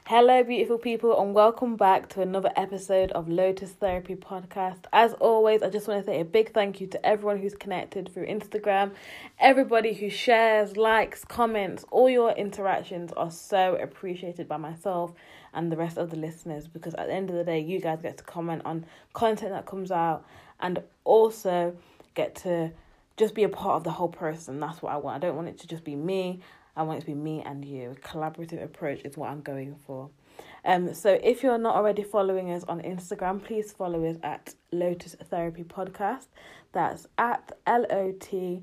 Hello, beautiful people, and welcome back to another episode of Lotus Therapy Podcast. As always, I just want to say a big thank you to everyone who's connected through Instagram, everybody who shares, likes, comments. All your interactions are so appreciated by myself and the rest of the listeners, because at the end of the day, you guys get to comment on content that comes out and also get to just be a part of the whole person. That's what I want. I don't want it to just be me. I want it to be me and you. A collaborative approach is what I'm going for. So if you're not already following us on Instagram, please follow us at Lotus Therapy Podcast. That's at LOTUSTHERAPY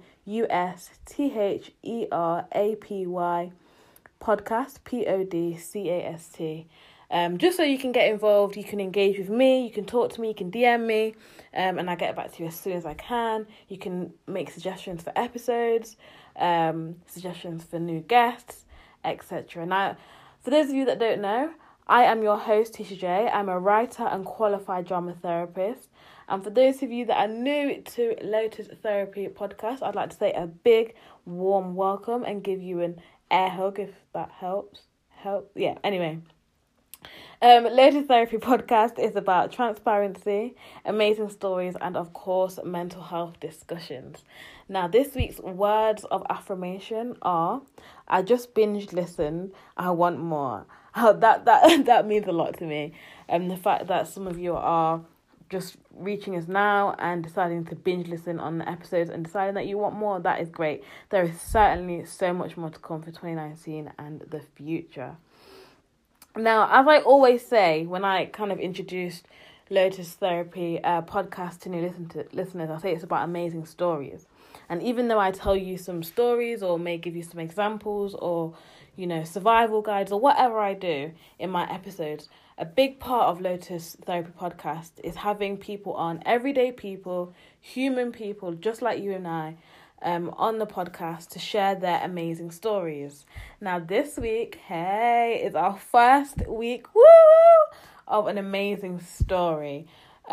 Podcast, PODCAST. Just so you can get involved, you can engage with me, you can talk to me, you can DM me, and I get back to you as soon as I can. You can make suggestions for episodes, suggestions for new guests, etc. Now, for those of you that don't know, I am your host, Tisha J. I'm a writer and qualified drama therapist. And for those of you that are new to Lotus Therapy Podcast, I'd like to say a big, warm welcome and give you an air hug if that helps. Anyway. Lotus Therapy Podcast is about transparency, amazing stories, and of course, mental health discussions. Now, this week's words of affirmation are: I just binge listened, I want more. That means a lot to me. The fact that some of you are just reaching us now and deciding to binge listen on the episodes and deciding that you want more, that is great. There is certainly so much more to come for 2019 and the future. Now, as I always say, when I kind of introduced Lotus Therapy podcast to new listeners, I say it's about amazing stories. And even though I tell you some stories or may give you some examples or, survival guides or whatever I do in my episodes, a big part of Lotus Therapy Podcast is having people on, everyday people, human people, just like you and I, on the podcast to share their amazing stories. Now, this week, is our first week, of an amazing story.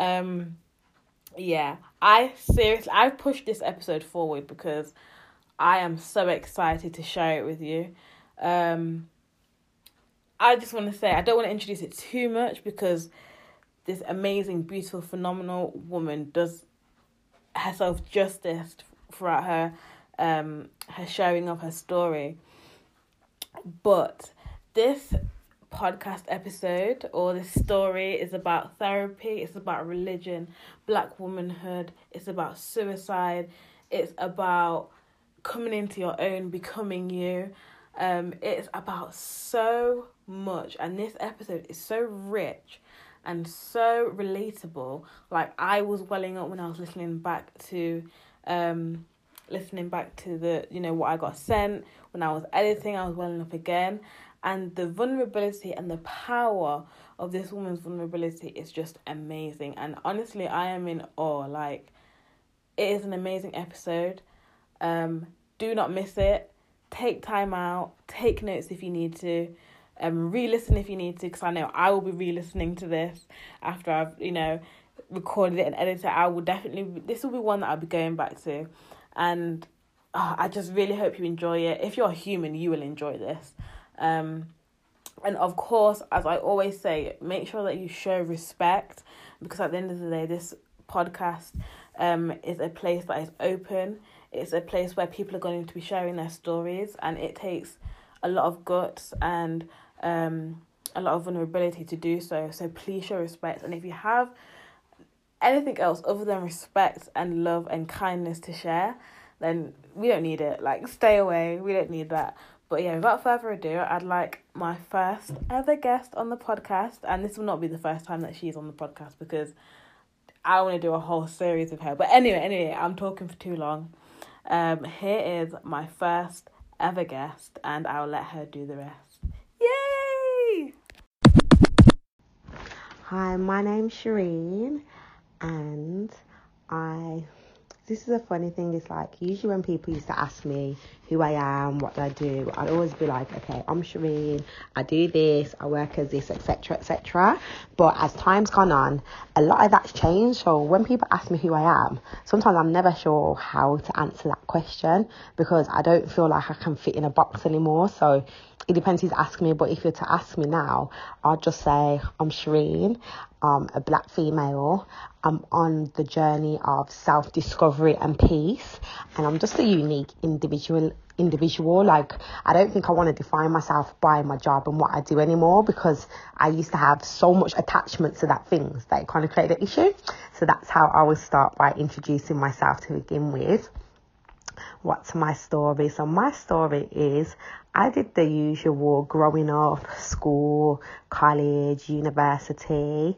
I've pushed this episode forward because I am so excited to share it with you. I just want to say, I don't want to introduce it too much because this amazing, beautiful, phenomenal woman does herself justice throughout her sharing of her story. But this podcast episode or this story is about therapy, it's about religion, Black womanhood, it's about suicide, it's about coming into your own, becoming you. It's about so much, and this episode is so rich and so relatable. Like, I was welling up when I was listening back to the what I got sent. When I was editing, I was welling up again, and the vulnerability and the power of this woman's vulnerability is just amazing. And honestly, I am in awe. Like, it is an amazing episode. Do not miss it. Take time out, take notes if you need to, re-listen if you need to, because I know I will be re-listening to this after I've recorded it and edited it. This will be one that I'll be going back to, and I just really hope you enjoy it. If you're a human, you will enjoy this. And of course, as I always say, make sure that you show respect, because at the end of the day, this podcast is a place that is open. It's a place where people are going to be sharing their stories, and it takes a lot of guts and a lot of vulnerability to do so. So please show respect. And if you have anything else other than respect and love and kindness to share, then we don't need it. Like, stay away. We don't need that. But yeah, without further ado, I'd like my first ever guest on the podcast, and this will not be the first time that she's on the podcast because I want to do a whole series with her. But anyway, I'm talking for too long. Here is my first ever guest, and I'll let her do the rest. Yay! Hi, my name's Shireen, and I This is a funny thing. It's like, usually when people used to ask me who I am, what do I do, I'd always be like, okay, I'm Shireen, I do this, I work as this, etc., etc. But as time's gone on, a lot of that's changed. So when people ask me who I am, sometimes I'm never sure how to answer that question, because I don't feel like I can fit in a box anymore. So it depends who's asking me. But if you're to ask me now, I'll just say I'm Shireen. A black female. I'm on the journey of self-discovery and peace, and I'm just a unique individual. Like, I don't think I want to define myself by my job and what I do anymore, because I used to have so much attachment to that things that it kind of created an issue. So that's how I will start by introducing myself to begin with. What's my story? So my story is, I did the usual growing up, school, college, university.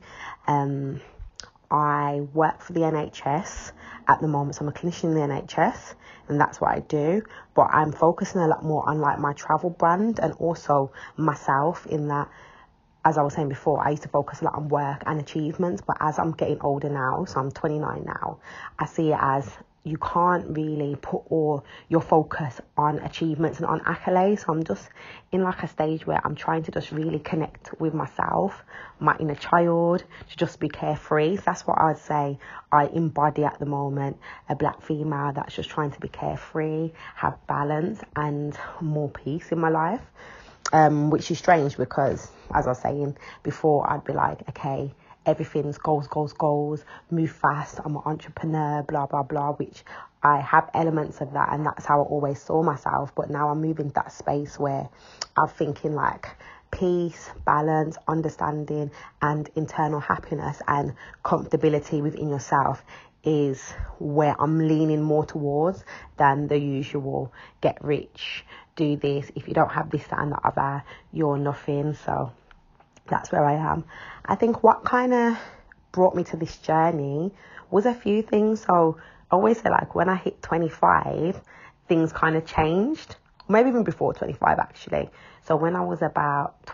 I work for the NHS at the moment, so I'm a clinician in the NHS, and that's what I do. But I'm focusing a lot more on like my travel brand, and also myself, in that, as I was saying before, I used to focus a lot on work and achievements. But as I'm getting older now, so I'm 29 now, I see it as, you can't really put all your focus on achievements and on accolades. So I'm just in like a stage where I'm trying to just really connect with myself, my inner child, to just be carefree. So that's what I'd say I embody at the moment, a black female that's just trying to be carefree, have balance and more peace in my life. Which is strange, because as I was saying before, I'd be like, okay, everything's goals, move fast, I'm an entrepreneur, blah, blah, blah, which I have elements of that, and that's how I always saw myself. But now I'm moving to that space where I'm thinking like peace, balance, understanding, and internal happiness and comfortability within yourself is where I'm leaning more towards than the usual get rich, do this, if you don't have this, that and the other, you're nothing. So that's where I am. I think what kind of brought me to this journey was a few things. So I always say, like, when I hit 25, things kind of changed. Maybe even before 25, actually. So when I was about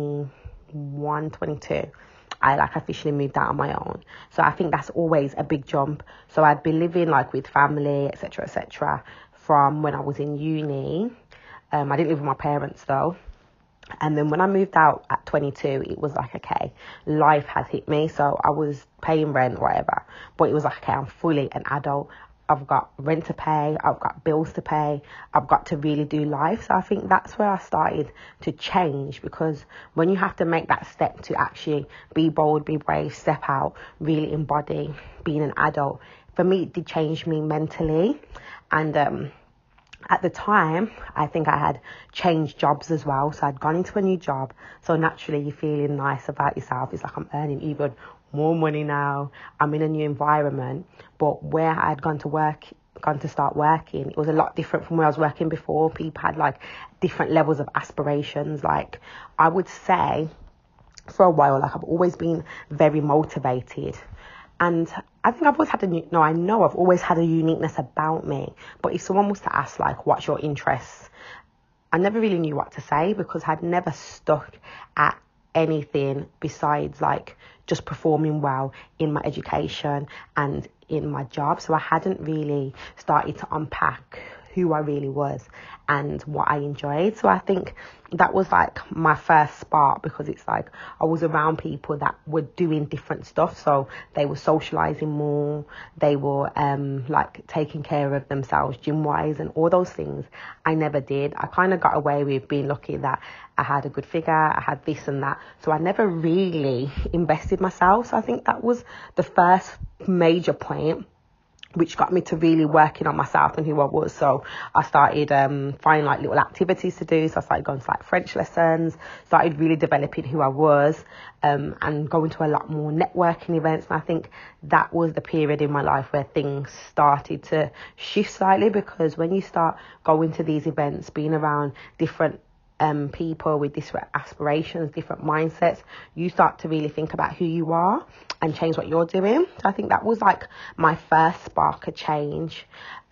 21, 22, I like officially moved out on my own. So I think that's always a big jump. So I'd be living like with family, etc., from when I was in uni. I didn't live with my parents though. And then when I moved out at 22, it was like, okay, life has hit me. So I was paying rent or whatever, but it was like, okay, I'm fully an adult. I've got rent to pay. I've got bills to pay. I've got to really do life. So I think that's where I started to change, because when you have to make that step to actually be bold, be brave, step out, really embody being an adult, for me, it did change me mentally. And, at the time, I think I had changed jobs as well. So I'd gone into a new job. So naturally, you're feeling nice about yourself. It's like, I'm earning even more money now. I'm in a new environment. But where I'd gone to start working, it was a lot different from where I was working before. People had like different levels of aspirations. Like, I would say for a while, like, I've always been very motivated. And I think I've always had I know I've always had a uniqueness about me. But if someone was to ask, like, what's your interests? I never really knew what to say, because I'd never stuck at anything besides, like, just performing well in my education and in my job. So I hadn't really started to unpack who I really was and what I enjoyed. So I think that was like my first spark, because it's like I was around people that were doing different stuff. So they were socializing more, they were like taking care of themselves gym wise, and all those things I never did. I kind of got away with being lucky that I had a good figure, I had this and that. So I never really invested myself. So I think that was the first major point which got me to really working on myself and who I was. So I started finding like little activities to do. So I started going to like French lessons, started really developing who I was, and going to a lot more networking events. And I think that was the period in my life where things started to shift slightly, because when you start going to these events, being around different people with different aspirations, different mindsets, you start to really think about who you are and change what you're doing. So I think that was like my first spark of change.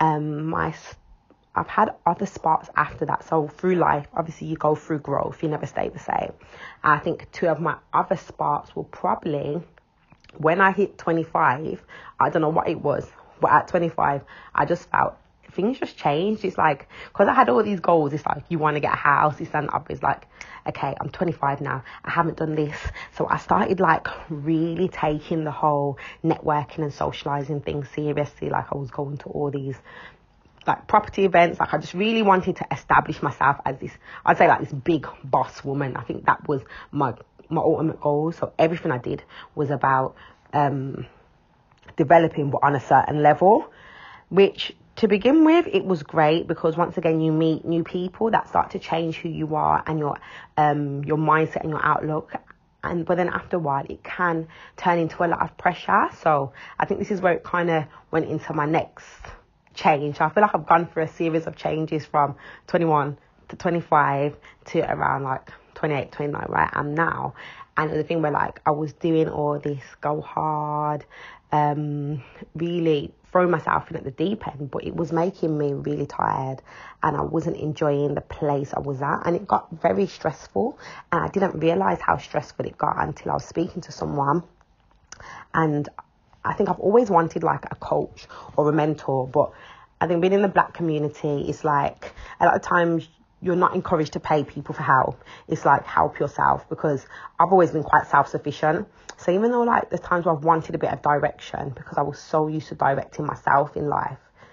I've had other sparks after that. So through life, obviously you go through growth, you never stay the same. I think two of my other sparks were probably when I hit 25, I don't know what it was. But at 25, I just felt things just changed. It's like, because I had all these goals, it's like, you want to get a house, this and up. It's like, okay, I'm 25 now, I haven't done this. So I started like really taking the whole networking and socializing thing seriously. Like I was going to all these like property events. Like I just really wanted to establish myself as this, I'd say like this big boss woman. I think that was my ultimate goal. So everything I did was about developing, but on a certain level, which to begin with, it was great because once again, you meet new people that start to change who you are and your mindset and your outlook. But then after a while, it can turn into a lot of pressure. So I think this is where it kind of went into my next change. I feel like I've gone through a series of changes from 21 to 25 to around like 28, 29, where I am now. And the thing where like I was doing all this go hard, really throwing myself in at the deep end, but it was making me really tired and I wasn't enjoying the place I was at, and it got very stressful, and I didn't realise how stressful it got until I was speaking to someone. And I think I've always wanted like a coach or a mentor, but I think being in the Black community, it's like a lot of times you're not encouraged to pay people for help. It's like help yourself, because I've always been quite self-sufficient. So even though like there's times where I've wanted a bit of direction because I was so used to directing myself in life,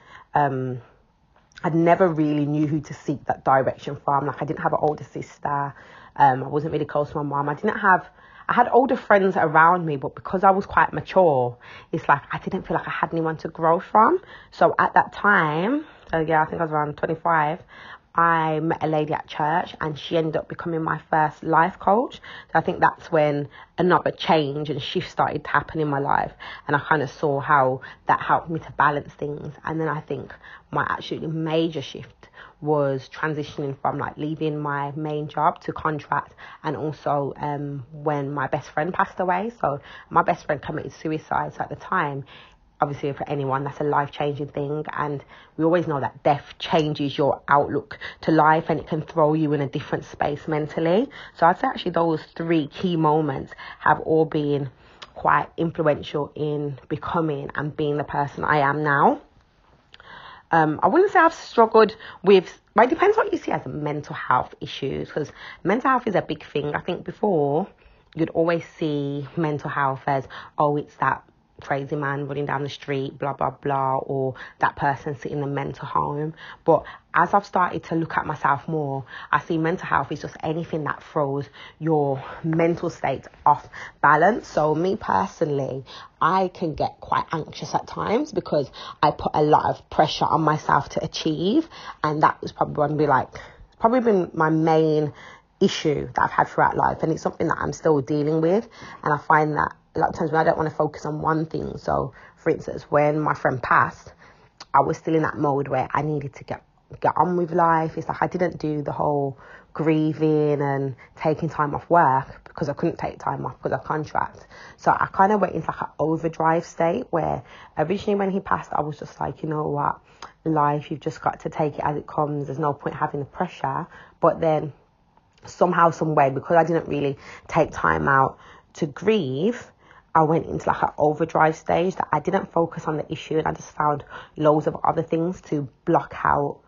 I never really knew who to seek that direction from. Like I didn't have an older sister. I wasn't really close to my mum. I had older friends around me, but because I was quite mature, it's like I didn't feel like I had anyone to grow from. So at that time, I think I was around 25, I met a lady at church and she ended up becoming my first life coach. So I think that's when another change and shift started to happen in my life. And I kind of saw how that helped me to balance things. And then I think my absolutely major shift was transitioning from like leaving my main job to contract, and also when my best friend passed away. So my best friend committed suicide. So at the time, obviously for anyone, that's a life-changing thing, and we always know that death changes your outlook to life and it can throw you in a different space mentally. So I'd say actually those three key moments have all been quite influential in becoming and being the person I am now. I wouldn't say I've struggled with, but it depends what you see as mental health issues, because mental health is a big thing. I think before you'd always see mental health as, oh, it's that crazy man running down the street, blah, blah, blah, or that person sitting in a mental home. But as I've started to look at myself more, I see mental health is just anything that throws your mental state off balance. So me personally, I can get quite anxious at times because I put a lot of pressure on myself to achieve. And that was probably been my main issue that I've had throughout life. And it's something that I'm still dealing with. And I find that a lot of times when I don't want to focus on one thing. So, for instance, when my friend passed, I was still in that mode where I needed to get on with life. It's like I didn't do the whole grieving and taking time off work because I couldn't take time off because of contract. So I kind of went into like an overdrive state where originally when he passed, I was just like, you know what, life, you've just got to take it as it comes. There's no point having the pressure. But then somehow, some way, because I didn't really take time out to grieve, I went into like an overdrive stage that I didn't focus on the issue, and I just found loads of other things to block out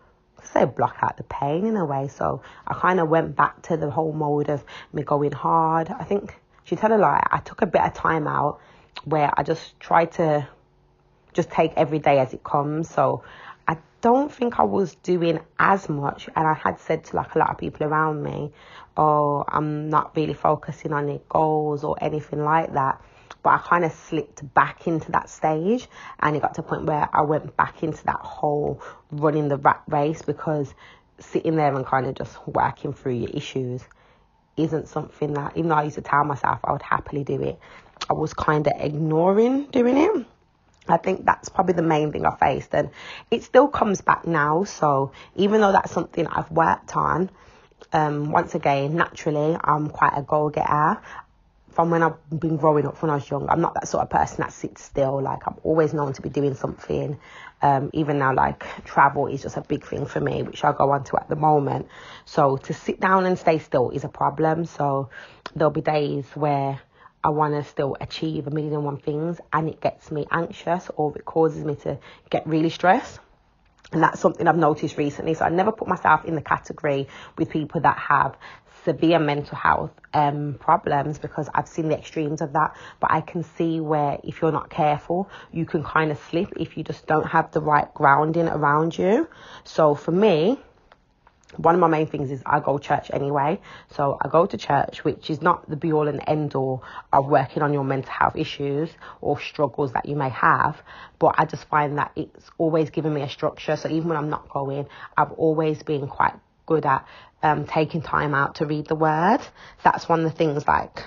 the pain in a way. So I kind of went back to the whole mode of me going hard. I think, to tell a lie, I took a bit of time out where I just tried to just take every day as it comes. So I don't think I was doing as much, and I had said to like a lot of people around me, oh, I'm not really focusing on any goals or anything like that. But I kind of slipped back into that stage, and it got to a point where I went back into that whole running the rat race, because sitting there and kind of just working through your issues isn't something that, even though I used to tell myself I would happily do it, I was kind of ignoring doing it. I think that's probably the main thing I faced, and it still comes back now. So even though that's something I've worked on, once again, naturally, I'm quite a go-getter. From when I've been growing up, when I was young, I'm not that sort of person that sits still. Like, I'm always known to be doing something. Even now, like, travel is just a big thing for me, which I'll go on to at the moment. So to sit down and stay still is a problem. So there'll be days where I want to still achieve a million and one things, and it gets me anxious or it causes me to get really stressed. And that's something I've noticed recently. So I never put myself in the category with people that have severe mental health problems, because I've seen the extremes of that. But I can see where if you're not careful, you can kind of slip if you just don't have the right grounding around you. So for me, one of my main things is I go to church anyway. So I go to church, which is not the be all and end all of working on your mental health issues or struggles that you may have. But I just find that it's always given me a structure. So even when I'm not going, I've always been quite good at taking time out to read the word. That's one of the things like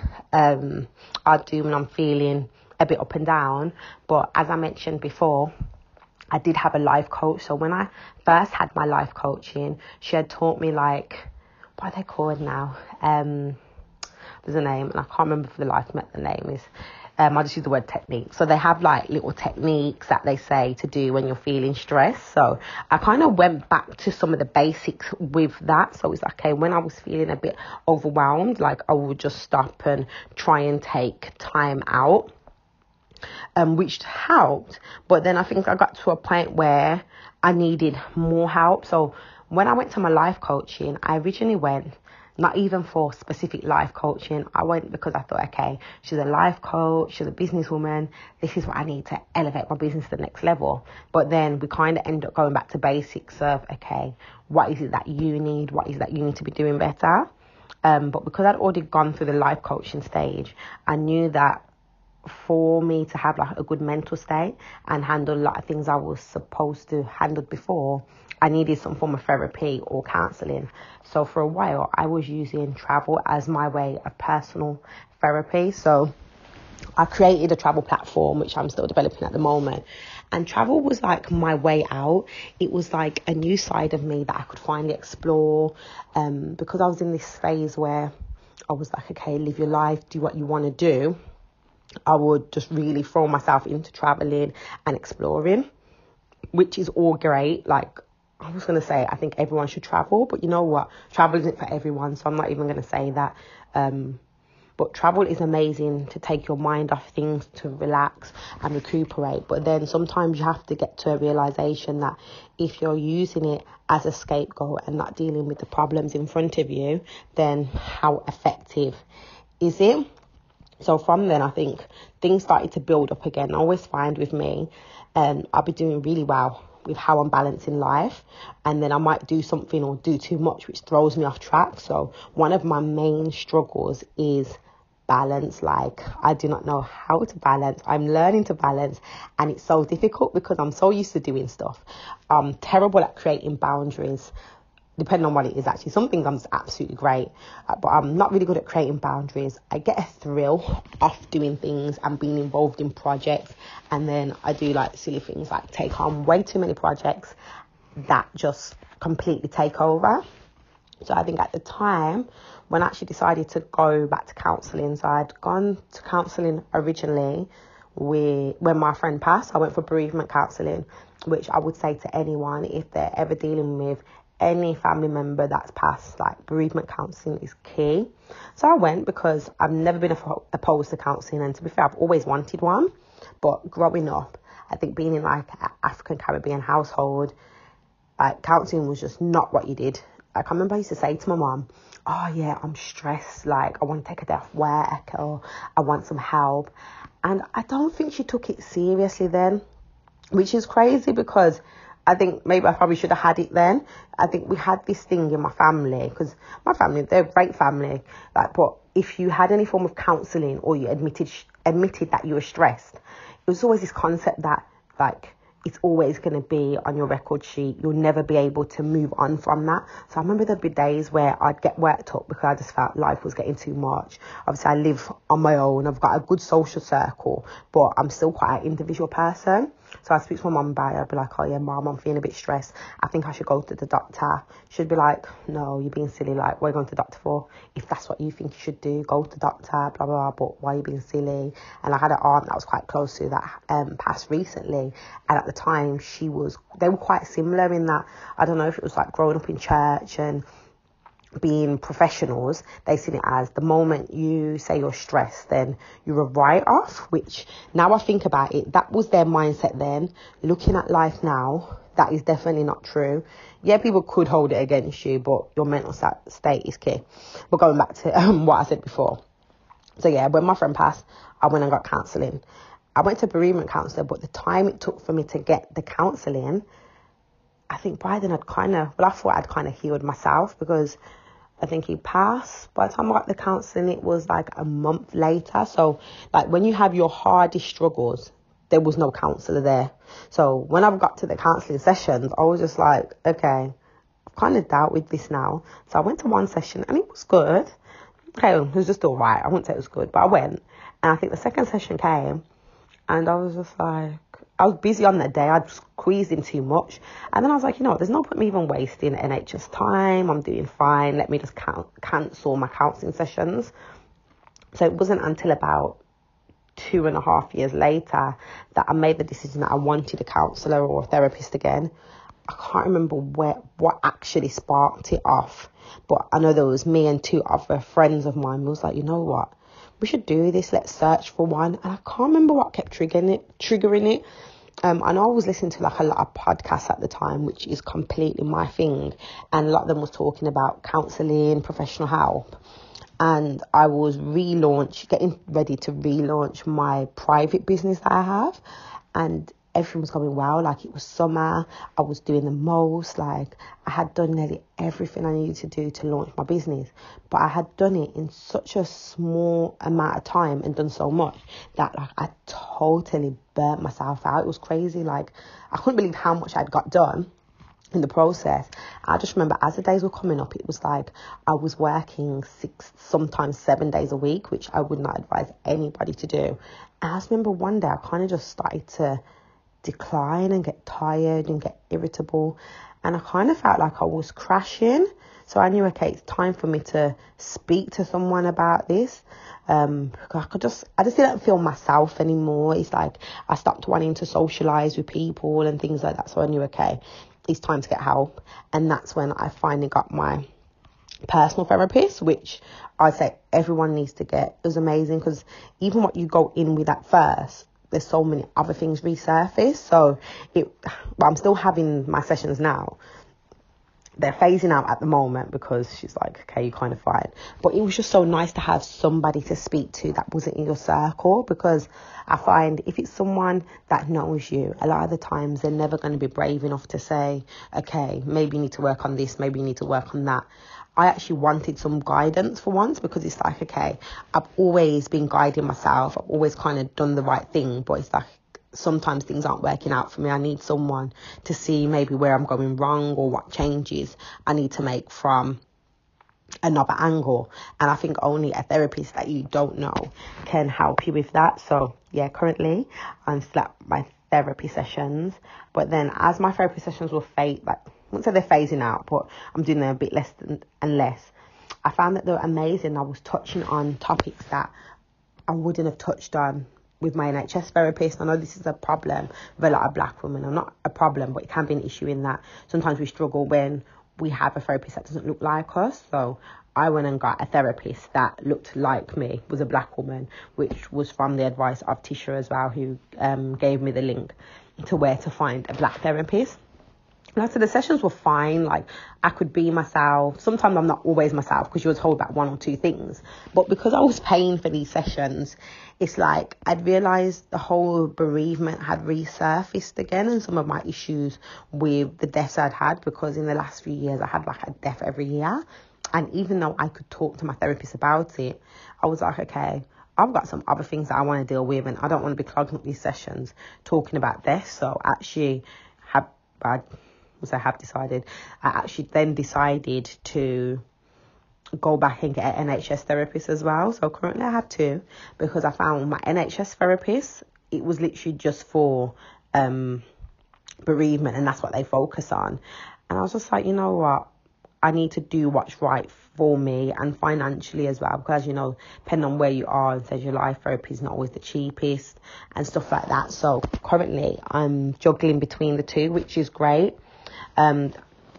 I do when I'm feeling a bit up and down. But as I mentioned before, I did have a life coach. So when I first had my life coaching, she had taught me what are they called now? There's a name and I can't remember for the life what the name is. I just use the word technique. So they have little techniques that they say to do when you're feeling stressed. So I kind of went back to some of the basics with that. So it's okay, when I was feeling a bit overwhelmed, I would just stop and try and take time out. Which helped, but then I think I got to a point where I needed more help. So when I went to my life coaching, I originally went not even for specific life coaching. I went because I thought, okay, she's a life coach, she's a businesswoman, this is what I need to elevate my business to the next level. But then we kind of end up going back to basics of, okay, what is it that you need? What is it that you need to be doing better? But because I'd already gone through the life coaching stage, I knew that for me to have a good mental state and handle a lot of things I was supposed to handle before, I needed some form of therapy or counselling. So for a while, I was using travel as my way of personal therapy. So I created a travel platform, which I'm still developing at the moment. And travel was my way out. It was a new side of me that I could finally explore. Because I was in this phase where I was okay, live your life, do what you want to do. I would just really throw myself into traveling and exploring, which is all great. I was going to say, I think everyone should travel, but you know what? Travel isn't for everyone, so I'm not even going to say that. But travel is amazing to take your mind off things, to relax and recuperate. But then sometimes you have to get to a realization that if you're using it as a scapegoat and not dealing with the problems in front of you, then how effective is it? So from then, I think things started to build up again. I always find with me, I'll be doing really well with how I'm balancing life. And then I might do something or do too much, which throws me off track. So one of my main struggles is balance. I do not know how to balance. I'm learning to balance. And it's so difficult because I'm so used to doing stuff. I'm terrible at creating boundaries. Depending on what it is, actually. Some things I'm just absolutely great, but I'm not really good at creating boundaries. I get a thrill off doing things and being involved in projects, and then I do silly things take on way too many projects that just completely take over. So I think at the time when I actually decided to go back to counselling, so I'd gone to counselling originally when my friend passed. I went for bereavement counselling, which I would say to anyone, if they're ever dealing with any family member that's passed, bereavement counselling is key. So I went because I've never been opposed to counselling, and to be fair, I've always wanted one. But growing up, I think being in an African Caribbean household, counselling was just not what you did. I remember I used to say to my mum, oh yeah, I'm stressed, I want to take a day off work, or I want some help. And I don't think she took it seriously then, which is crazy because I think maybe I probably should have had it then. I think we had this thing in my family, because my family, they're a great family. But if you had any form of counselling or you admitted that you were stressed, it was always this concept that it's always going to be on your record sheet. You'll never be able to move on from that. So I remember there'd be days where I'd get worked up because I just felt life was getting too much. Obviously, I live on my own. I've got a good social circle, but I'm still quite an individual person. So I speak to my mum about it. I'd be like, oh yeah, mum, I'm feeling a bit stressed. I think I should go to the doctor. She'd be like, no, you're being silly. What are you going to the doctor for? If that's what you think you should do, go to the doctor, blah, blah, blah. But why are you being silly? And I had an aunt that was quite close to that passed recently. And at the time, they were quite similar in that, I don't know if it was growing up in church and being professionals, they see it as the moment you say you're stressed, then you're a write-off, which now I think about it, that was their mindset then. Looking at life now, that is definitely not true. Yeah, people could hold it against you, but your mental state is key. But going back to what I said before. So yeah, when my friend passed, I went and got counselling. I went to bereavement counsellor, but the time it took for me to get the counselling, I think by then I thought I'd kind of healed myself, because I think he passed. By the time I got the counselling, it was like a month later. So like when you have your hardest struggles, there was no counsellor there. So when I got to the counselling sessions, I was just like, okay, I've kind of dealt with this now. So I went to one session and it was good. Okay, it was just all right. I wouldn't say it was good, but I went. And I think the second session came and I was just like, I was busy on that day. I'd squeezed in too much. And then I was like, there's no point me even wasting NHS time. I'm doing fine. Let me just cancel my counselling sessions. So it wasn't until about 2.5 years later that I made the decision that I wanted a counsellor or a therapist again. I can't remember what actually sparked it off. But I know there was me and 2 other friends of mine who was like, you know what? We should do this. Let's search for one. And I can't remember what kept triggering it. I know I was listening to like a lot of podcasts at the time, which is completely my thing. And a lot of them was talking about counselling, professional help. And I was getting ready to relaunch my private business that I have. And everything was going well. Like it was summer. I was doing the most. Like I had done nearly everything I needed to do to launch my business. But I had done it in such a small amount of time and done so much that like I totally burnt myself out. It was crazy. Like I couldn't believe how much I'd got done in the process. I just remember as the days were coming up, it was like I was working 6, sometimes 7 days a week, which I would not advise anybody to do. And I just remember one day I kind of just started to decline and get tired and get irritable, and I kind of felt like I was crashing. So I knew, okay, it's time for me to speak to someone about this. I just didn't feel myself anymore. It's like I stopped wanting to socialize with people and things like that. So I knew, okay, it's time to get help. And that's when I finally got my personal therapist, which I'd say everyone needs to get. It was amazing because even what you go in with at first, there's so many other things resurface. So I'm still having my sessions now. They're phasing out at the moment because she's like, okay, you're kind of fine. But it was just so nice to have somebody to speak to that wasn't in your circle, because I find if it's someone that knows you, a lot of the times they're never going to be brave enough to say, okay, maybe you need to work on this, maybe you need to work on that. I actually wanted some guidance for once, because it's like, okay, I've always been guiding myself. I've always kind of done the right thing, but it's like sometimes things aren't working out for me. I need someone to see maybe where I'm going wrong or what changes I need to make from another angle. And I think only a therapist that you don't know can help you with that. So yeah, currently I'm still at my therapy sessions, but then as my therapy sessions will fade, like I wouldn't say they're phasing out, but I'm doing them a bit less and less. I found that they were amazing. I was touching on topics that I wouldn't have touched on with my NHS therapist. I know this is a problem with a lot of black women, or not a problem, but it can be an issue in that sometimes we struggle when we have a therapist that doesn't look like us. So I went and got a therapist that looked like me, was a black woman, which was from the advice of Tisha as well, who gave me the link to where to find a black therapist. And so the sessions were fine. Like I could be myself. Sometimes I'm not always myself because you're told about 1 or 2 things. But because I was paying for these sessions, it's like I'd realised the whole bereavement had resurfaced again, and some of my issues with the deaths I'd had, because in the last few years I had like a death every year. And even though I could talk to my therapist about it, I was like, okay, I've got some other things that I want to deal with, and I don't want to be clogging up these sessions talking about death. So actually I actually then decided to go back and get an NHS therapist as well. So currently I have 2, because I found my NHS therapist, it was literally just for bereavement, and that's what they focus on. And I was just like, you know what, I need to do what's right for me, and financially as well, because depending on where you are, it says your life therapy is not always the cheapest and stuff like that. So currently I'm juggling between the 2, which is great.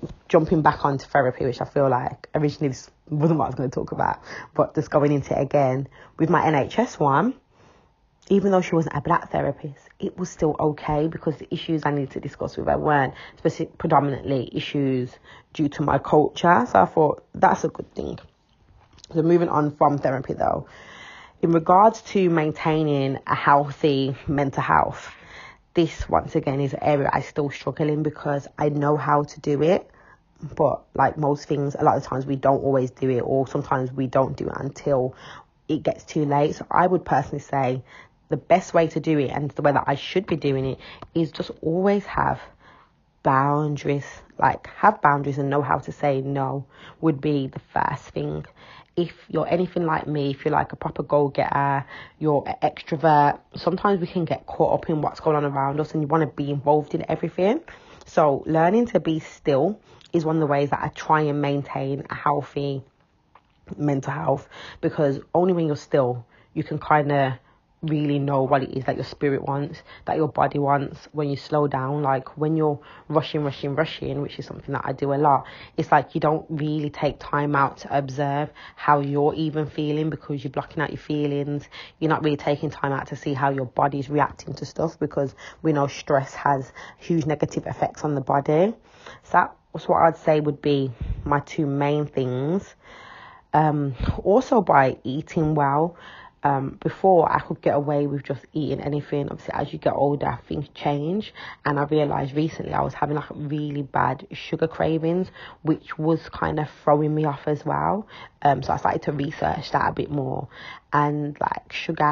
jumping back onto therapy, which I feel like originally this wasn't what I was going to talk about, but just going into it again, with my NHS one, even though she wasn't a black therapist, it was still okay because the issues I needed to discuss with her weren't predominantly issues due to my culture. So I thought that's a good thing. So moving on from therapy though, in regards to maintaining a healthy mental health, this once again is an area I still struggle in because I know how to do it. But like most things, a lot of times we don't always do it, or sometimes we don't do it until it gets too late. So I would personally say the best way to do it, and the way that I should be doing it, is just always have boundaries. Like, have boundaries and know how to say no would be the first thing. If you're anything like me, if you're like a proper go-getter, you're an extrovert, sometimes we can get caught up in what's going on around us and you want to be involved in everything. So learning to be still is one of the ways that I try and maintain a healthy mental health, because only when you're still, you can kind of really know what it is that your spirit wants, that your body wants. When you slow down, like when you're rushing, which is something that I do a lot, it's like you don't really take time out to observe how you're even feeling, because you're blocking out your feelings. You're not really taking time out to see how your body's reacting to stuff, because we know stress has huge negative effects on the body. So that's what I'd say would be my two main things. Also by eating well. Before I could get away with just eating anything. Obviously, as you get older, things change. And I realised recently I was having like really bad sugar cravings, which was kind of throwing me off as well. So I started to research that a bit more. And like sugar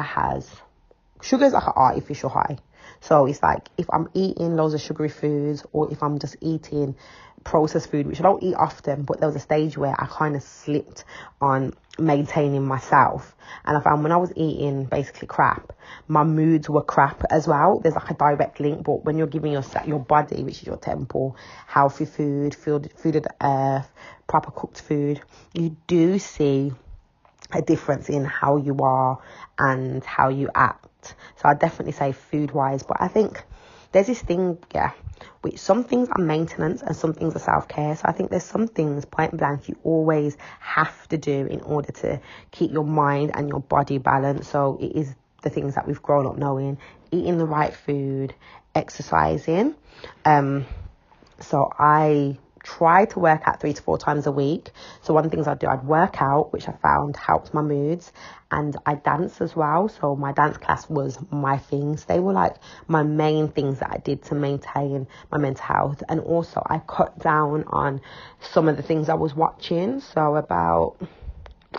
is like an artificial high. So it's like if I'm eating loads of sugary foods, or if I'm just eating processed food, which I don't eat often, but there was a stage where I kind of slipped on maintaining myself, and I found when I was eating basically crap, my moods were crap as well. There's like a direct link. But when you're giving your body, which is your temple, healthy food of the earth, proper cooked food, you do see a difference in how you are and how you act. So I definitely say food wise, but I think there's this thing, which some things are maintenance and some things are self-care. So I think there's some things, point blank, you always have to do in order to keep your mind and your body balanced. So it is the things that we've grown up knowing: eating the right food, exercising. So I try to work out 3 to 4 times a week. So one of the things I do, I'd work out, which I found helped my moods, and I dance as well. So my dance class was my things. They were like my main things that I did to maintain my mental health. And also I cut down on some of the things I was watching. So about, I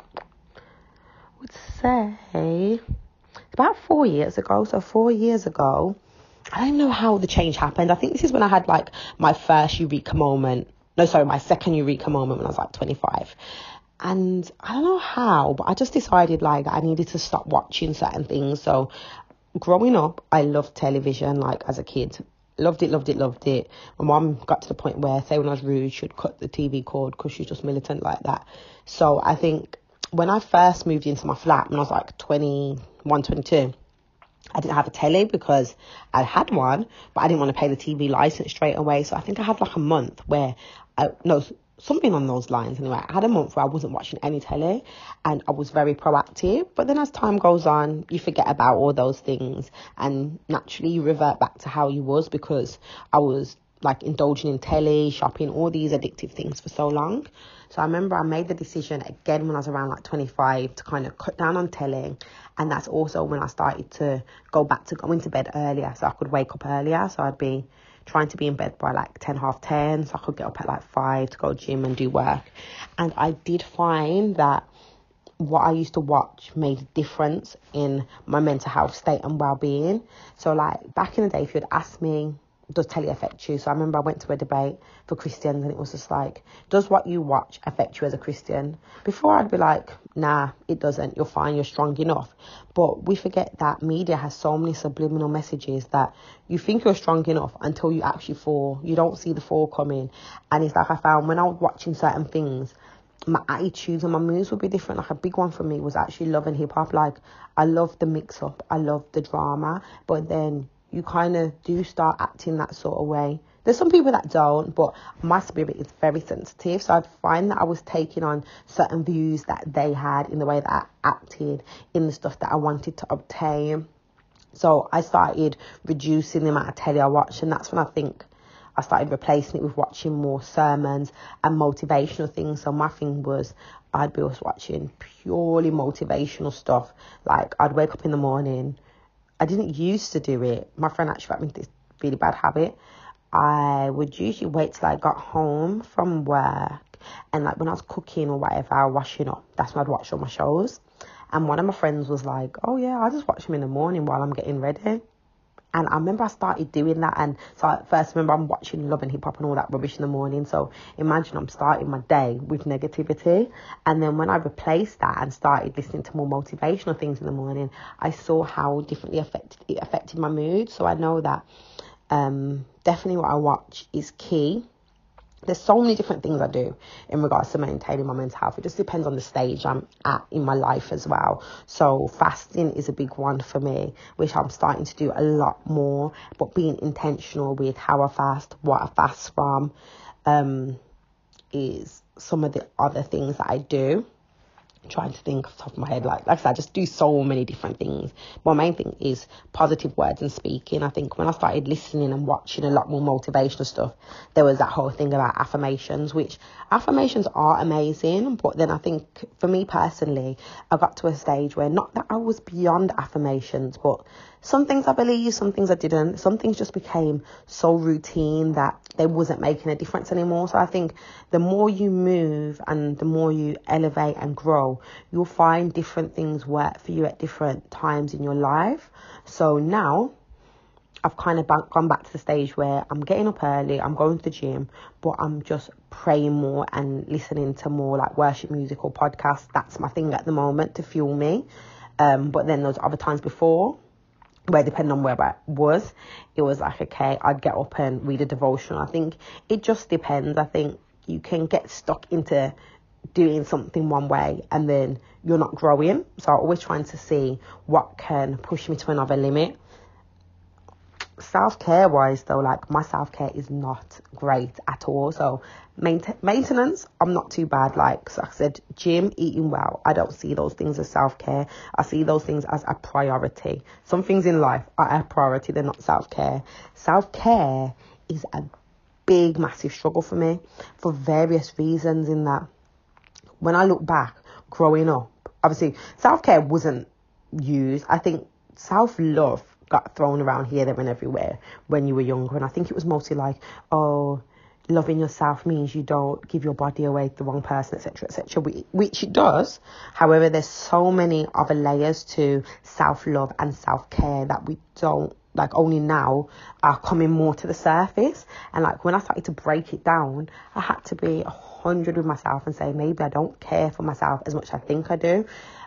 would say, about 4 years ago. So 4 years ago, I don't know how the change happened. I think this is when I had like my first eureka moment. My second eureka moment when I was like 25. And I don't know how, but I just decided like I needed to stop watching certain things. So growing up, I loved television, like as a kid. Loved it. My mum got to the point where, say when I was rude, she'd cut the TV cord because she's just militant like that. So I think when I first moved into my flat, when I was like 21, 22, I didn't have a telly because I had one, but I didn't want to pay the TV license straight away. So I think I had like a month where, something on those lines anyway. I had a month where I wasn't watching any telly and I was very proactive. But then as time goes on, you forget about all those things and naturally you revert back to how you was, because I was like indulging in telly, shopping, all these addictive things for so long. So I remember I made the decision again when I was around like 25 to kind of cut down on telly. And that's also when I started to go back to going to bed earlier so I could wake up earlier. So I'd be trying to be in bed by like 10, half 10, so I could get up at like 5 to go gym and do work. And I did find that what I used to watch made a difference in my mental health state and well-being. So like back in the day, if you'd asked me, does telly affect you? So I remember I went to a debate for Christians and it was just like, does what you watch affect you as a Christian? Before I'd be like, nah, it doesn't. You're fine. You're strong enough. But we forget that media has so many subliminal messages that you think you're strong enough until you actually fall. You don't see the fall coming. And it's like I found when I was watching certain things, my attitudes and my moods would be different. Like a big one for me was actually loving hip hop. Like I love the mix up. I love the drama. But then you kind of do start acting that sort of way There's some people that don't, but my spirit is very sensitive. So I find that I was taking on certain views that they had in the way that I acted, in the stuff that I wanted to obtain. So I started reducing the amount of telly I watched, and that's when I think I started replacing it with watching more sermons and motivational things. So my thing was, I'd be watching purely motivational stuff. Like, I'd wake up in the morning. I didn't used to do it. My friend actually got me this really bad habit. I would usually wait till I got home from work, and like when I was cooking or whatever, I was washing up. That's when I'd watch all my shows. And one of my friends was like, oh yeah, I just watch them in the morning while I'm getting ready. And I remember I started doing that. And so at first, remember, I'm watching Love and Hip Hop and all that rubbish in the morning. So imagine I'm starting my day with negativity. And then when I replaced that and started listening to more motivational things in the morning, I saw how differently it affected my mood. So I know that definitely what I watch is key. There's so many different things I do in regards to maintaining my mental health. It just depends on the stage I'm at in my life as well. So fasting is a big one for me, which I'm starting to do a lot more. But being intentional with how I fast, what I fast from, is some of the other things that I do. Trying to think off the top of my head, like I said, I just do so many different things. My main thing is positive words and speaking. I think when I started listening and watching a lot more motivational stuff, there was that whole thing about affirmations, which affirmations are amazing. But then I think for me personally, I got to a stage where, not that I was beyond affirmations, but some things I believed, some things I didn't. Some things just became so routine that they wasn't making a difference anymore. So I think the more you move and the more you elevate and grow, you'll find different things work for you at different times in your life. So now I've kind of gone back to the stage where I'm getting up early, I'm going to the gym, but I'm just praying more and listening to more like worship music or podcasts. That's my thing at the moment to fuel me. But then those other times before, where depending on where I was, it was like, okay, I'd get up and read a devotional. I think it just depends. I think you can get stuck into doing something one way and then you're not growing. So I'm always trying to see what can push me to another limit. Self-care wise though, like my self-care is not great at all. So maintenance, I'm not too bad. Like I said, gym, eating well, I don't see those things as self-care. I see those things as a priority. Some things in life are a priority, they're not self-care. Self-care is a big, massive struggle for me for various reasons. In that, when I look back, growing up, obviously self-care wasn't used. I think self-love got thrown around here, there and everywhere when you were younger. And I think it was mostly like, oh, loving yourself means you don't give your body away to the wrong person, etc., etc., which it does. However, there's so many other layers to self-love and self-care that we don't, like, only now are coming more to the surface. And like when I started to break it down, I had to be 100 with myself and say, maybe I don't care for myself as much as I think I do.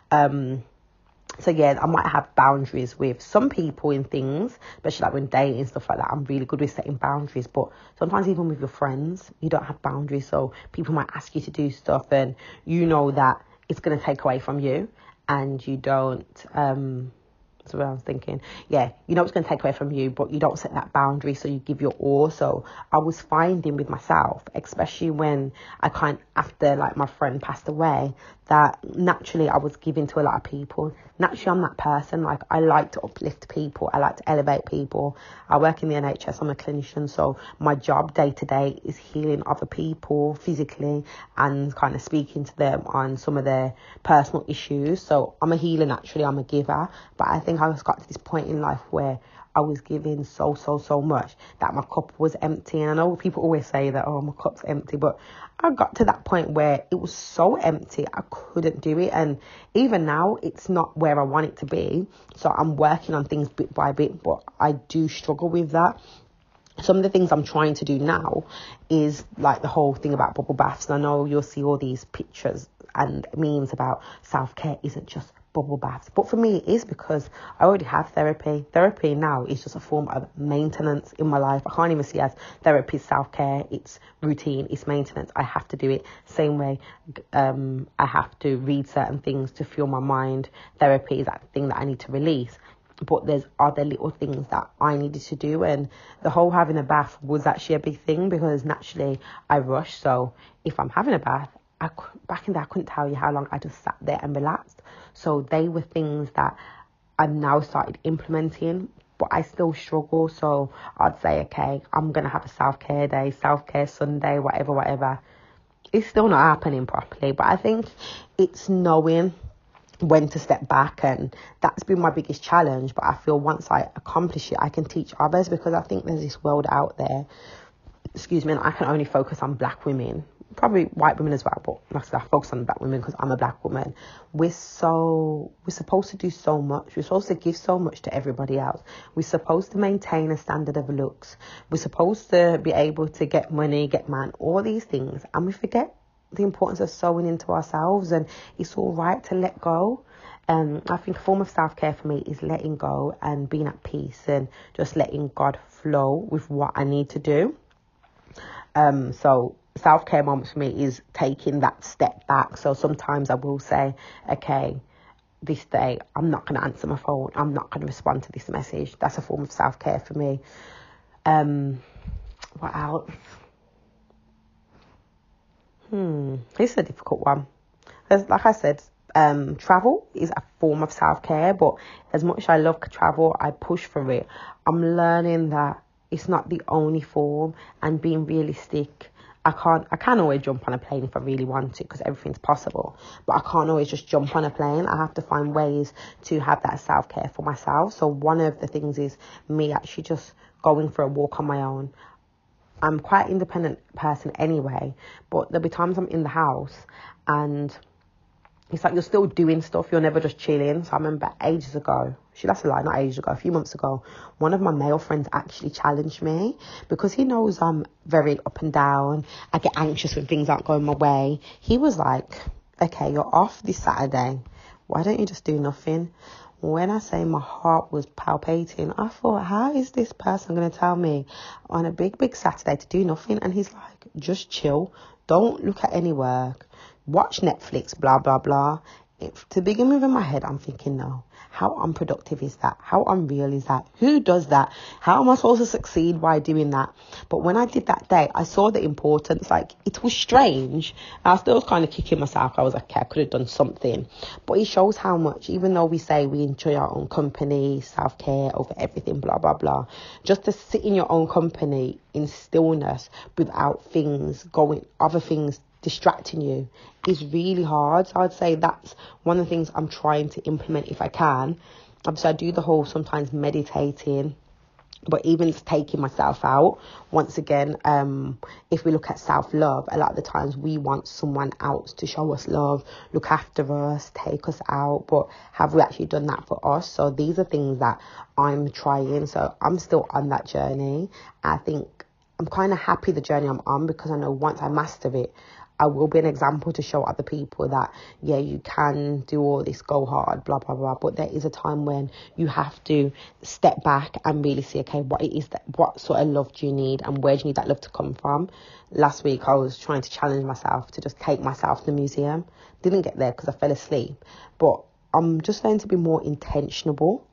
So yeah, I might have boundaries with some people in things, especially like when dating and stuff like that. I'm really good with setting boundaries, but sometimes even with your friends, you don't have boundaries. So people might ask you to do stuff and you know that it's going to take away from you and you don't, that's what I was thinking. Yeah, you know it's going to take away from you, but you don't set that boundary, so you give your all. So I was finding with myself, especially when after like my friend passed away, that naturally I was giving to a lot of people. Naturally, I'm that person. Like, I like to uplift people. I like to elevate people. I work in the NHS. I'm a clinician. So my job day to day is healing other people physically and kind of speaking to them on some of their personal issues. So I'm a healer naturally. I'm a giver. But I think I just got to this point in life where I was giving so much that my cup was empty. And I know people always say that, oh, my cup's empty. But I got to that point where it was so empty, I couldn't do it. And even now, it's not where I want it to be. So I'm working on things bit by bit, but I do struggle with that. Some of the things I'm trying to do now is like the whole thing about bubble baths. And I know you'll see all these pictures and memes about self-care isn't just bubble baths. But for me, it is, because I already have therapy. Therapy now is just a form of maintenance in my life. I can't even see it as therapy, self-care. It's routine, it's maintenance. I have to do it. Same way I have to read certain things to fuel my mind. Therapy is that thing that I need to release. But there's other little things that I needed to do. And the whole having a bath was actually a big thing because naturally I rush. So if I'm having a bath, back in there, I couldn't tell you how long I just sat there and relaxed. So they were things that I've now started implementing, but I still struggle. So I'd say, okay, I'm going to have a self-care day, self-care Sunday, whatever. It's still not happening properly. But I think it's knowing when to step back, and that's been my biggest challenge. But I feel once I accomplish it, I can teach others, because I think there's this world out there, and I can only focus on black women, probably white women as well, but like I said, I focus on black women because I'm a black woman. We're supposed to do so much. We're supposed to give so much to everybody else. We're supposed to maintain a standard of looks. We're supposed to be able to get money, get man, all these things, and we forget the importance of sewing into ourselves. And it's all right to let go. I think a form of self-care for me is letting go and being at peace and just letting God flow with what I need to do. So self-care moments for me is taking that step back. So sometimes I will say, okay, this day I'm not going to answer my phone. I'm not going to respond to this message. That's a form of self-care for me. What else? It's a difficult one. Like I said, travel is a form of self-care, but as much as I love travel, I push for it. I'm learning that it's not the only form, and being realistic. I can always jump on a plane if I really want to, because everything's possible, but I can't always just jump on a plane. I have to find ways to have that self-care for myself. So one of the things is me actually just going for a walk on my own. I'm quite an independent person anyway, but there'll be times I'm in the house and it's like you're still doing stuff. You're never just chilling. So I remember ages ago, that's a lie, not ages ago, a few months ago, one of my male friends actually challenged me because he knows I'm very up and down. I get anxious when things aren't going my way. He was like, okay, you're off this Saturday. Why don't you just do nothing? When I say my heart was palpitating, I thought, how is this person going to tell me on a big Saturday to do nothing? And he's like, just chill. Don't look at any work. Watch Netflix, blah, blah, blah. To begin with, in my head, I'm thinking, no, how unproductive is that? How unreal is that? Who does that? How am I supposed to succeed by doing that? But when I did that day, I saw the importance. Like, it was strange. I still was kind of kicking myself. I was like, okay, I could have done something. But it shows how much, even though we say we enjoy our own company, self-care over everything, blah, blah, blah, just to sit in your own company in stillness without other things distracting you is really hard. So I'd say that's one of the things I'm trying to implement if I can. So I do the whole sometimes meditating, but even taking myself out. Once again, if we look at self-love, a lot of the times we want someone else to show us love, look after us, take us out, but have we actually done that for us? So these are things that I'm trying. So I'm still on that journey. I think I'm kind of happy the journey I'm on, because I know once I master it, I will be an example to show other people that, yeah, you can do all this, go hard, blah, blah, blah. But there is a time when you have to step back and really see, okay, what sort of love do you need and where do you need that love to come from? Last week, I was trying to challenge myself to just take myself to the museum. Didn't get there because I fell asleep. But I'm just going to be more intentional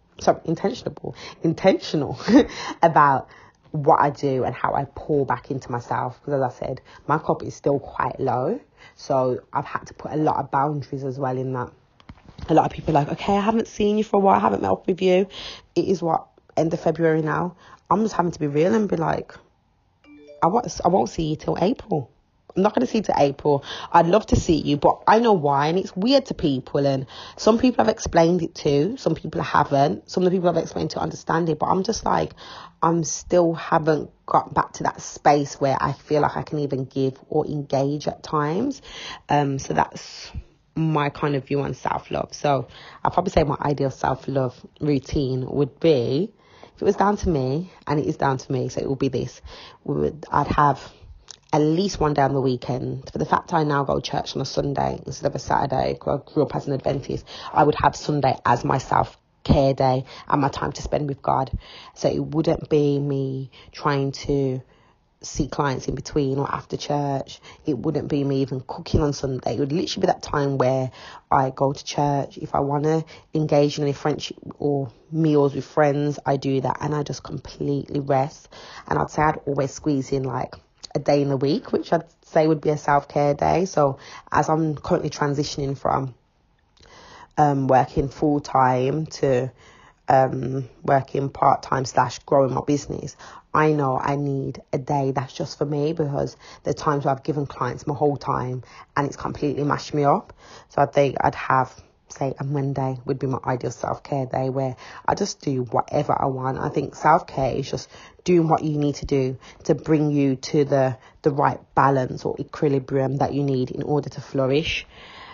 about what I do and how I pour back into myself, because as I said, my cup is still quite low, so I've had to put a lot of boundaries as well in that. A lot of people are like, okay, I haven't seen you for a while, I haven't met up with you. It is end of February now. I'm just having to be real and be like, I won't see you till April. I'm not going to see you till April. I'd love to see you, but I know why, and it's weird to people, and some people have explained it to, some people haven't. Some of the people I've explained to understand it, but I'm just like, I'm still haven't got back to that space where I feel like I can even give or engage at times. So that's my kind of view on self-love. So I'll probably say my ideal self-love routine would be, if it was down to me, and it is down to me, so it will be this. I'd have at least one day on the weekend. For the fact I now go to church on a Sunday instead of a Saturday, I grew up as an Adventist, I would have Sunday as my self-care day and my time to spend with God. So it wouldn't be me trying to see clients in between or after church. It wouldn't be me even cooking on Sunday. It would literally be that time where I go to church. If I want to engage in any friendship or meals with friends, I do that, and I just completely rest. And I'd say I'd always squeeze in like a day in the week, which I'd say would be a self-care day. So as I'm currently transitioning from working full-time to working part-time / growing my business, I know I need a day that's just for me, because there's times where I've given clients my whole time and it's completely mashed me up. So I think I'd have, say, a Monday would be my ideal self-care day, where I just do whatever I want. I think self-care is just doing what you need to do to bring you to the right balance or equilibrium that you need in order to flourish.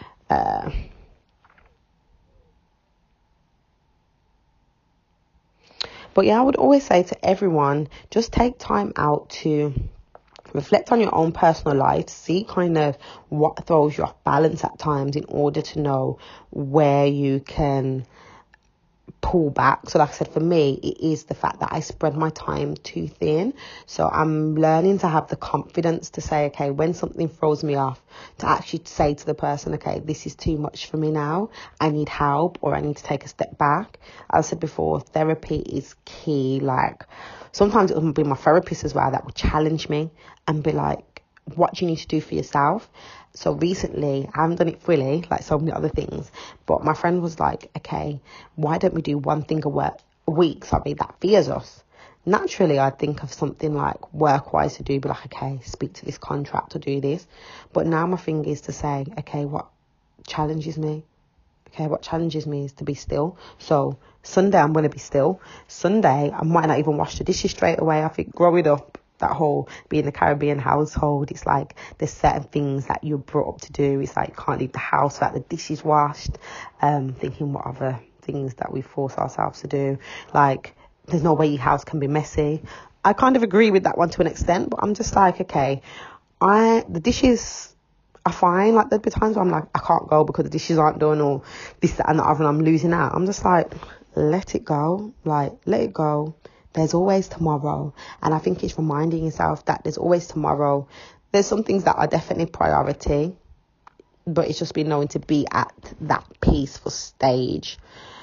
But yeah, I would always say to everyone, just take time out to reflect on your own personal life, see kind of what throws you off balance at times in order to know where you can pull back. So like I said, for me, it is the fact that I spread my time too thin. So I'm learning to have the confidence to say, okay, when something throws me off, to actually say to the person, okay, this is too much for me now. I need help, or I need to take a step back. As I said before, therapy is key. Like sometimes it would be my therapist as well that would challenge me and be like, what do you need to do for yourself? So recently, I haven't done it fully, like so many other things, but my friend was like, okay, why don't we do one thing a week, that fears us? Naturally, I'd think of something like work-wise to do, be like, okay, speak to this contract or do this. But now my thing is to say, okay, what challenges me? Okay, what challenges me is to be still. So Sunday, I'm going to be still. Sunday, I might not even wash the dishes straight away. I think growing up, that whole being a Caribbean household, it's like there's certain things that you're brought up to do. It's like you can't leave the house without the dishes washed. Thinking what other things that we force ourselves to do. Like there's no way your house can be messy. I kind of agree with that one to an extent, but I'm just like, okay, the dishes are fine. Like there'll be times where I'm like, I can't go because the dishes aren't done, or this, that and the other, and I'm losing out. I'm just like, let it go. Like, let it go. There's always tomorrow. And I think it's reminding yourself that there's always tomorrow. There's some things that are definitely priority, but it's just been knowing to be at that peaceful stage.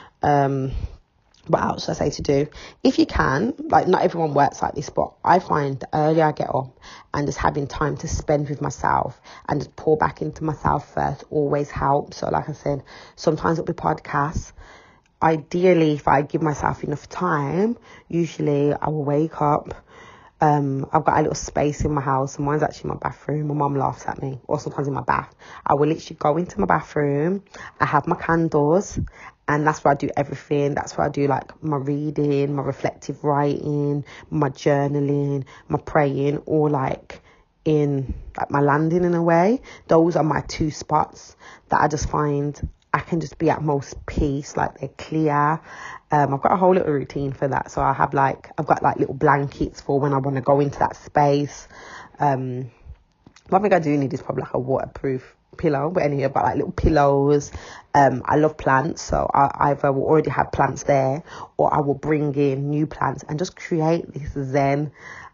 What else should I say to do? If you can, like not everyone works like this, but I find the earlier I get up and just having time to spend with myself and just pour back into myself first always helps. So like I said, sometimes it'll be podcasts. Ideally, if I give myself enough time, usually I will wake up. I've got a little space in my house, and mine's actually my bathroom. My mum laughs at me, or sometimes in my bath. I will literally go into my bathroom. I have my candles, and that's where I do everything. That's where I do like my reading, my reflective writing, my journaling, my praying, or like in like my landing in a way. Those are my two spots that I just find I can just be at most peace, like they're clear. I've got a whole little routine for that. So I've got like little blankets for when I want to go into that space. One thing I do need is probably like a waterproof pillow, but anyway, I've got like little pillows. I love plants, so I either will already have plants there, or I will bring in new plants and just create this zen.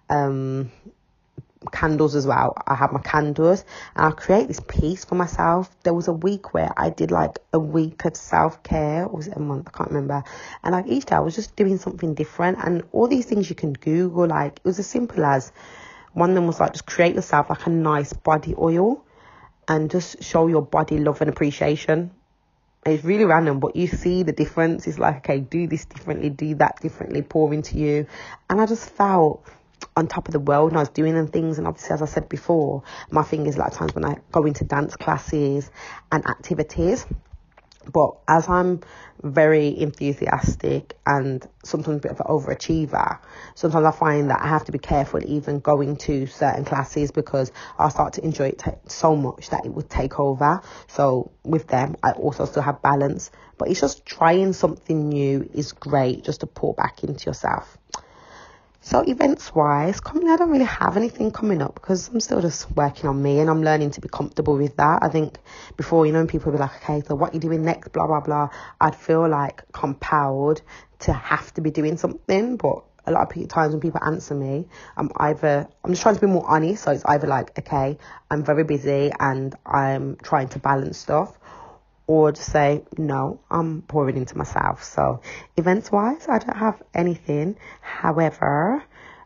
Candles as well. I have my candles and I create this peace for myself. There was a week where I did like a week of self-care, or was it a month? I can't remember. And like each day I was just doing something different, and all these things you can Google. Like it was as simple as one of them was like, just create yourself like a nice body oil and just show your body love and appreciation. It's really random, but you see the difference. It's like, okay, do this differently, do that differently, pour into you. And I just felt on top of the world, and I was doing them things. And obviously, as I said before, my thing is a lot of times when I go into dance classes and activities. But as I'm very enthusiastic and sometimes a bit of an overachiever, sometimes I find that I have to be careful even going to certain classes, because I'll start to enjoy it so much that it would take over. So with them, I also still have balance. But it's just trying something new is great, just to pour back into yourself. So events-wise, I don't really have anything coming up because I'm still just working on me and I'm learning to be comfortable with that. I think before, people be like, okay, so what you doing next, blah, blah, blah. I'd feel like compelled to have to be doing something. But a lot of times when people answer me, I'm just trying to be more honest. So it's either like, okay, I'm very busy and I'm trying to balance stuff, or just say, no, I'm pouring into myself. So events wise, I don't have anything. However,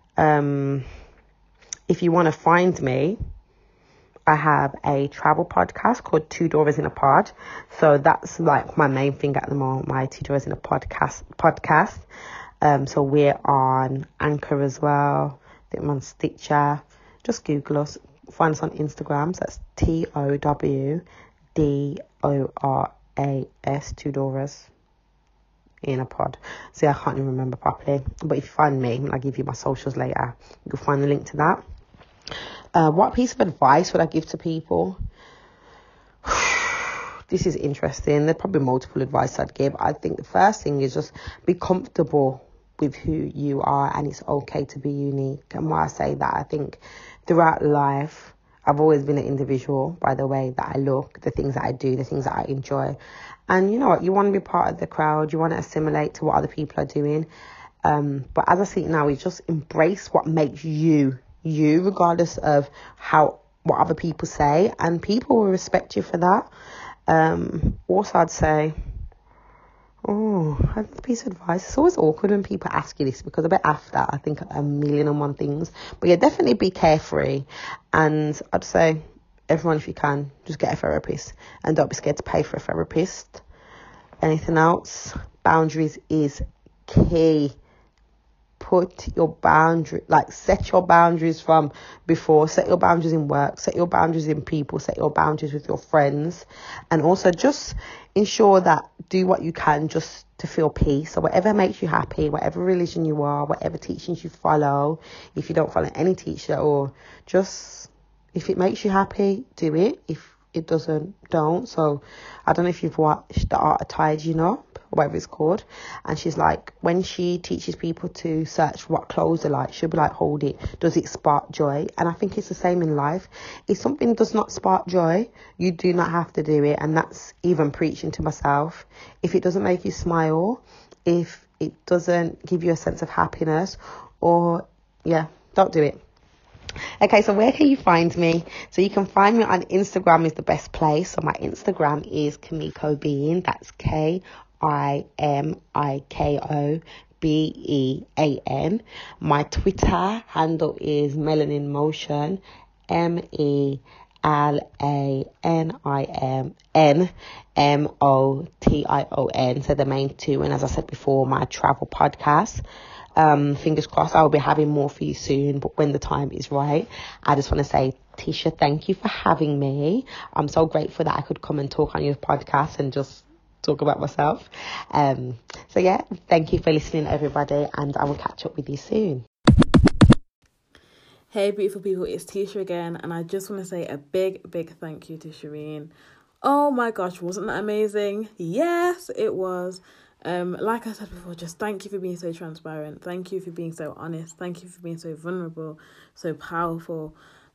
if you want to find me, I have a travel podcast called Two Doras in a Pod. So that's like my main thing at the moment, my Two Doras in a podcast. So we're on Anchor as well. I think I'm on Stitcher. Just Google us. Find us on Instagram. So that's TOWDORAS, Two Doras in a Pod. See, I can't even remember properly. But if you find me, I'll give you my socials later. You'll find the link to that. What piece of advice would I give to people? This is interesting. There's probably multiple advice I'd give. I think the first thing is just be comfortable with who you are, and it's okay to be unique. And why I say that, I think throughout life, I've always been an individual by the way that I look, the things that I do, the things that I enjoy. And you know what? You want to be part of the crowd. You want to assimilate to what other people are doing. But as I see it now, is just embrace what makes you, regardless of what other people say, and people will respect you for that. Also, I'd say, a piece of advice. It's always awkward when people ask you this, because a bit after I think a million and one things. But yeah, definitely be carefree. And I'd say, everyone, if you can, just get a therapist, and don't be scared to pay for a therapist. Anything else? Boundaries is key. Put your set your boundaries from before. Set your boundaries in work. Set your boundaries in people. Set your boundaries with your friends. And also just ensure that do what you can just to feel peace. So whatever makes you happy, whatever religion you are, whatever teachings you follow, if you don't follow any teacher, or just, if it makes you happy, do it. If it doesn't, don't. So I don't know if you've watched The Art of Tidying Up, whatever it's called, and she's like, when she teaches people to search what clothes they like, she'll be like, hold it, does it spark joy? And I think it's the same in life. If something does not spark joy, you do not have to do it. And that's even preaching to myself. If it doesn't make you smile, if it doesn't give you a sense of happiness, don't do it. Okay, so where can you find me? So you can find me on Instagram, is the best place. So my Instagram is Kimiko Bean. That's KIMIKOBEAN. My Twitter handle is Melanin Motion, MELANINMOTION. So the main two. And as I said before, my travel podcast. Fingers crossed, I'll be having more for you soon, but when the time is right. I just want to say, Tisha, thank you for having me. I'm so grateful that I could come and talk on your podcast and just talk about myself. So yeah, thank you for listening, everybody, and I will catch up with you soon. Hey beautiful people, it's Tisha again, and I just want to say a big thank you to Shireen. Oh my gosh, wasn't that amazing? Yes, it was. Like I said before, just thank you for being so transparent. Thank you for being so honest. Thank you for being so vulnerable, so powerful.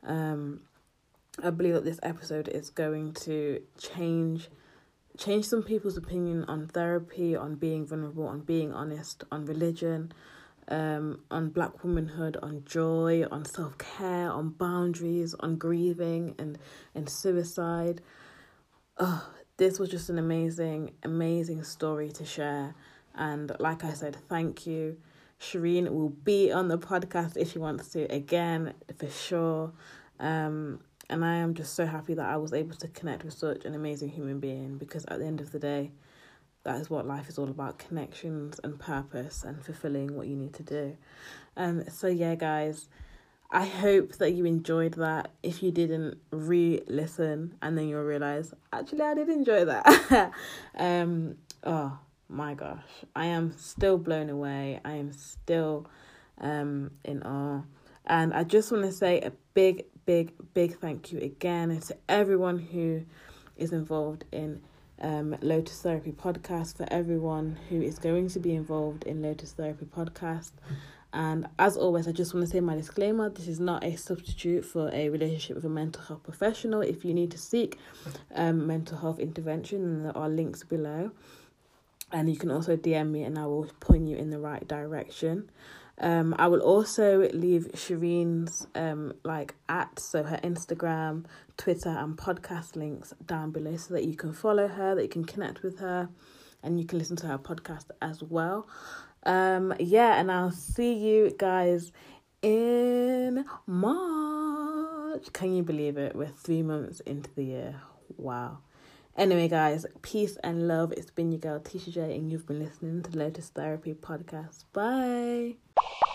I believe that this episode is going to change some people's opinion on therapy, on being vulnerable, on being honest, on religion, on Black womanhood, on joy, on self-care, on boundaries, on grieving and suicide. This was just an amazing story to share. And like I said, thank you. Shireen will be on the podcast if she wants to again, for sure. And I am just so happy that I was able to connect with such an amazing human being, because at the end of the day, that is what life is all about: connections and purpose and fulfilling what you need to do. So yeah, guys, I hope that you enjoyed that. If you didn't, re-listen, and then you'll realise, actually, I did enjoy that. Oh my gosh, I am still blown away. I am still in awe. And I just want to say a big thank you again to everyone who is involved in Lotus Therapy Podcast, for everyone who is going to be involved in Lotus Therapy Podcast. And as always, I just want to say my disclaimer: this is not a substitute for a relationship with a mental health professional. If you need to seek mental health intervention, then there are links below. And you can also DM me and I will point you in the right direction. I will also leave Shireen's so her Instagram, Twitter and podcast links down below so that you can follow her, that you can connect with her, and you can listen to her podcast as well. And I'll see you guys in March. Can you believe it? We're 3 months into the year. Wow. Anyway, guys, peace and love. It's been your girl Tisha J, and you've been listening to the Lotus Therapy Podcast. Bye.